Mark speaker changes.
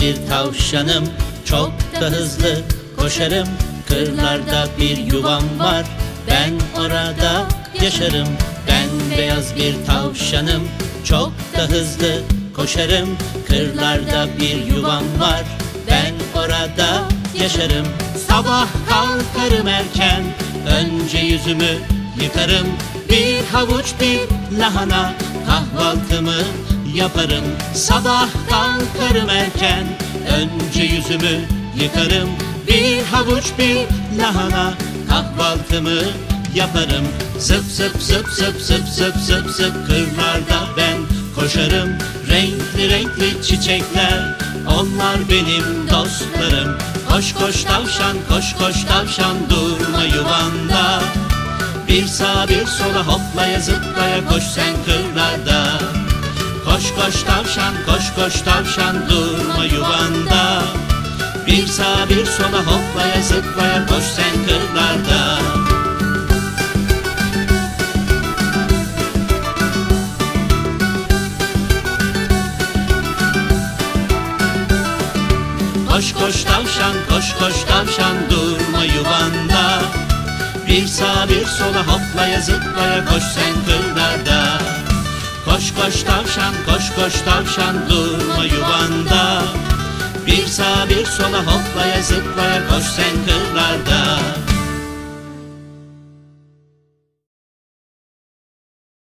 Speaker 1: bir tavşanım, çok da hızlı koşarım. Kırlarda bir yuvam var, ben orada yaşarım. Ben beyaz bir tavşanım, çok da hızlı koşarım. Kırlarda bir yuvam var, ben orada yaşarım. Sabah kalkarım erken, önce yüzümü yıkarım. Bir havuç bir lahana, kahvaltımı yaparım. Sabah kalkarım erken, önce yüzümü yıkarım. Bir havuç bir lahana, kahvaltımı yaparım. Zıp zıp zıp zıp zıp zıp zıp zıp kırlarda ben koşarım. Renkli renkli çiçekler, onlar benim dostlarım. Koş koş tavşan, koş koş tavşan, durma yuvanda. Bir sağa bir sola hoplaya zıplaya koş sen kırlarda. Koş koş tavşan, koş koş tavşan, durma yuvanda. Bir sağa bir sola hoplaya zıplaya koş sen kırlarda. Koş koş tavşan, koş koş tavşan, durma yuvanda. Bir sağa bir sola hoplaya zıplaya koş sen kırlarda. Koş koş tavşan, koş koş tavşan, durma yuvanda. Bir sağa bir sola hoplaya zıplaya koş sen kırlarda.